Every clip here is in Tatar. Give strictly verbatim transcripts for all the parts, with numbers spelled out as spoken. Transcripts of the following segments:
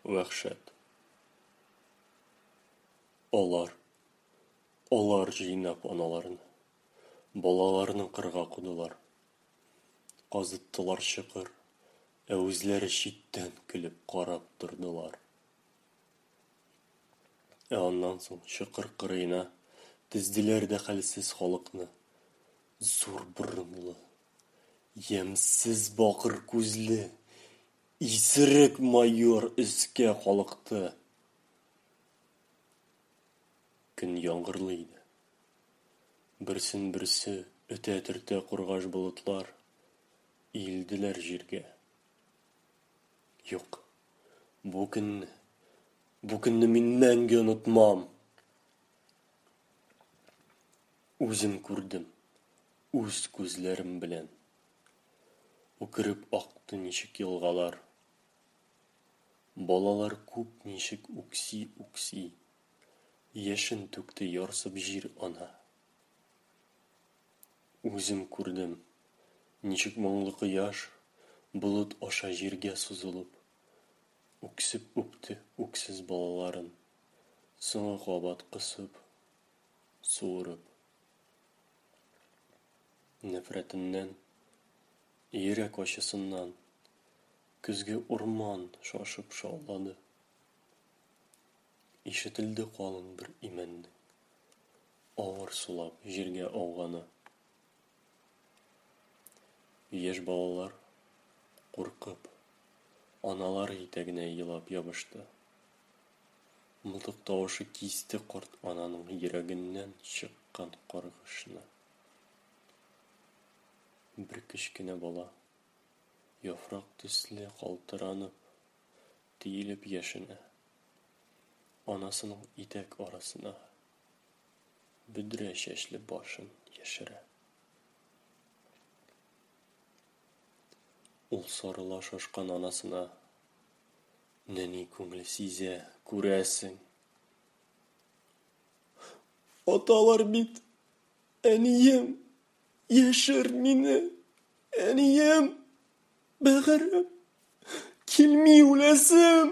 Вәхшәт. Алар, алар җыйнап аналарны, балаларны кырга кудылар. Казыттылар чыкыр, ә үзләре читтән көлеп карап тордылар. Ә аннан соң чыкыр кырыена тезделәр дә хәлсез халыкны. Зур борынлы, ямьсез бакыр күзле, исерек майор өскә халыкты. Көн яңгырлы иде. Берсен-берсе өтә-төртә кургаш болытлар иелделәр җиргә. Юк, бу көнне, бу көнне мин мәңге онытмам. Үзем күрдем, үз күзләрем белән. Үкереп акты ничек елгалар. Балалар күп ничек үкси-үкси. Яшен түкте ярсып җир ана. Үзем күрдем, ничек моңлы кояш болыт аша җиргә сузылып, үксеп үпте үксез балаларын, соңгы кабат кысып, суырып. Нәфрәтеннән, йөрәк ачысыннан көзге урман шашып шаулады. Ишетелде калын бер имәннең, авыр сулап җиргә ауганы. Яшь балалар, куркып, аналары итәгенә елап ябышты. Мылтык тавышы кисте карт ананың йөрәгеннән чыккан каргышны. Бер кечкенә бала, яфрак төсле калтыранып, тиелеп яшенә. Анасының итәк арасына бүдрә чәчле башын яшерә. Ул сарыла шашкан анасына нәни күңеле сизә, күрәсең. Аталар бит, әнием, яшер мине, әнием, бәгырем, килми үләсем.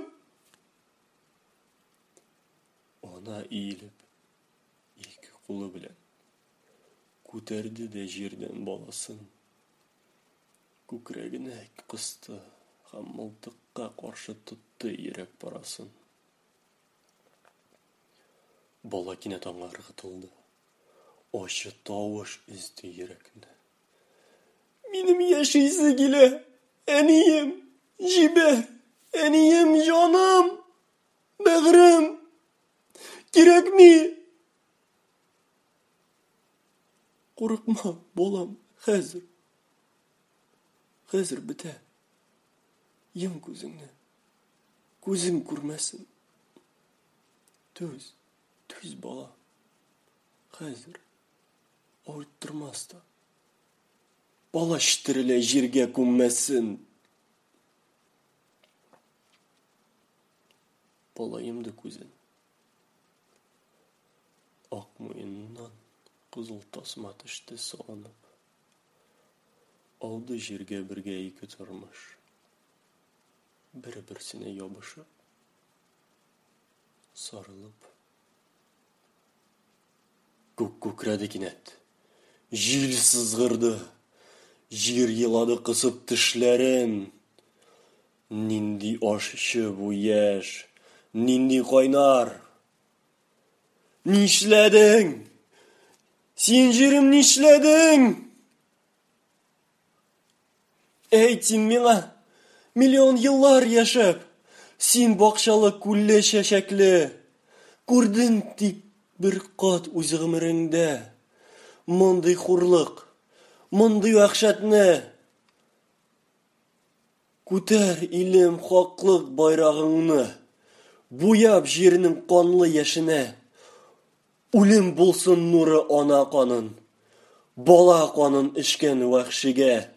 Ана иелеп, ике кулы белән күтәрде дә җирдән баласын. Күкрәгенә кысты һәм мылтыкка каршы тотты йөрәк парасын. Бала кинәт аңа ыргытылды. Ачы тавыш өзде йөрәкне. Минем яшисе килә, әнием, җибәр, әнием, җаным, бәгырем. Кирәкми. Курыкма, балам, хәзер. Хәзер бетә. Йом күзеңне. Күзең күрмәсен. Түз, түз бала. Хәзер. Ауырттырмас та. Бала штерелә җиргә күммәсен. Бала йомды күзен. Ак муеннан кызыл тасма төште салынып. Алды җиргә бергә ике тормыш. Бер-берсенә ябышып, сарылып. Күк күкрәде кинәт. Җил сызгырды. Җир елады кысып тешләрен. Нинди ашчы бу яшь, нинди кайнар. Нишләдең? Син җирем нишләдең? Әйт син миңа, миллион еллар яшәп, син бакчалы күлле чәчәкле, күрдең тик бер кат үз гомереңдә. Мондый хурлык, мондый вәхшәтне. Күтәр илем хаклык байрагыңны, буяп җирнең канлы яшенә. Үлем булсын нуры ана канын, бала канын эчкән вәхшигә.